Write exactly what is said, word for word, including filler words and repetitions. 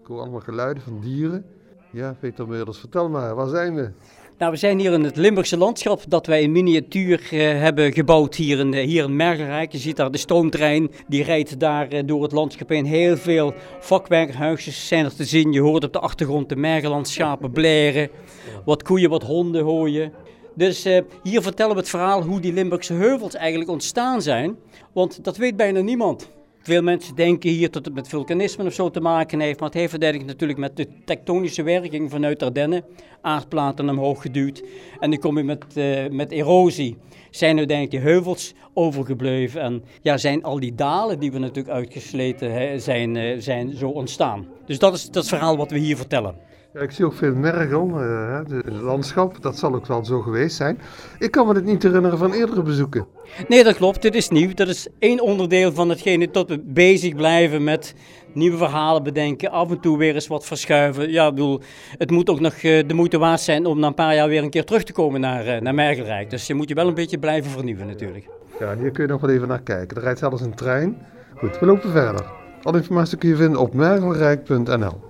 hoor allemaal geluiden van dieren. Ja, Peter Meurders, vertel maar, waar zijn we? Nou, we zijn hier in het Limburgse landschap dat wij in miniatuur uh, hebben gebouwd hier in, uh, hier in Mergelrijk. Je ziet daar de stoomtrein, die rijdt daar uh, door het landschap heen. Heel veel vakwerkhuisjes zijn er te zien. Je hoort op de achtergrond de mergellandschapen blaren. Wat koeien, wat honden hoor je. Dus uh, hier vertellen we het verhaal hoe die Limburgse heuvels eigenlijk ontstaan zijn. Want dat weet bijna niemand. Veel mensen denken hier dat het met vulkanisme of zo te maken heeft, maar het heeft uiteindelijk natuurlijk met de tektonische werking vanuit Ardennen, aardplaten omhoog geduwd. En dan kom je met, uh, met erosie. Zijn uiteindelijk die heuvels overgebleven en ja, zijn al die dalen die we natuurlijk uitgesleten he, zijn, uh, zijn zo ontstaan. Dus dat is, dat is het verhaal wat we hier vertellen. Ja, ik zie ook veel mergel, uh, het landschap, dat zal ook wel zo geweest zijn. Ik kan me dit niet herinneren van eerdere bezoeken. Nee, dat klopt, dit is nieuw. Dat is één onderdeel van hetgene tot we bezig blijven met nieuwe verhalen bedenken, af en toe weer eens wat verschuiven. Ja, ik bedoel, het moet ook nog uh, de moeite waard zijn om na een paar jaar weer een keer terug te komen naar, uh, naar Mergelrijk. Dus je moet je wel een beetje blijven vernieuwen natuurlijk. Ja, hier kun je nog wel even naar kijken. Er rijdt zelfs een trein. Goed, we lopen verder. Alle informatie kun je vinden op mergelrijk punt n l.